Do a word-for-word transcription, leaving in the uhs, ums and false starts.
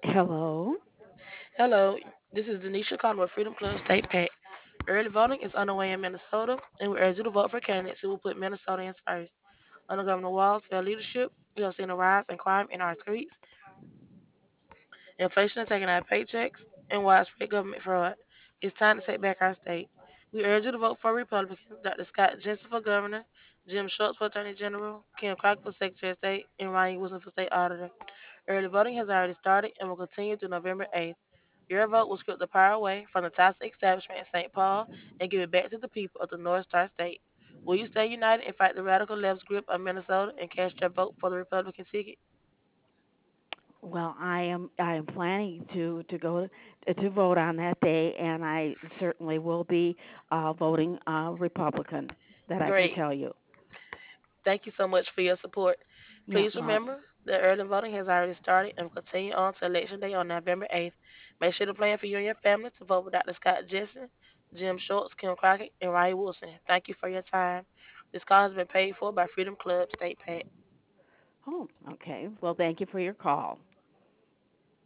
Hello. Hello, this is Denisha calling with Freedom Club State PAC. Early voting is underway in Minnesota, and we urge you to vote for candidates who will put Minnesotans first. Under Governor Walz's leadership, we have seen a rise in crime in our streets, inflation is taking our paychecks, and widespread government fraud. It's time to take back our state. We urge you to vote for Republicans, Doctor Scott Jensen for governor, Jim Schultz for attorney general, Kim Crockett for secretary of state, and Ryan Wilson for state auditor. Early voting has already started and will continue through November eighth. Your vote will strip the power away from the toxic establishment in Saint Paul and give it back to the people of the North Star State. Will you stay united and fight the radical left's grip on Minnesota and cast your vote for the Republican ticket? Well, I am I am planning to to go to, to vote on that day, and I certainly will be uh, voting uh, Republican. That I can Great. tell you. Thank you so much for your support. Yeah. Please Well. remember that early voting has already started and will continue on to Election Day on November eighth. Make sure to plan for you and your family to vote for Doctor Scott Jensen, Jim Schultz, Kim Crockett, and Ryan Wilson. Thank you for your time. This call has been paid for by Freedom Club State PAC. Oh. Okay. Well, thank you for your call.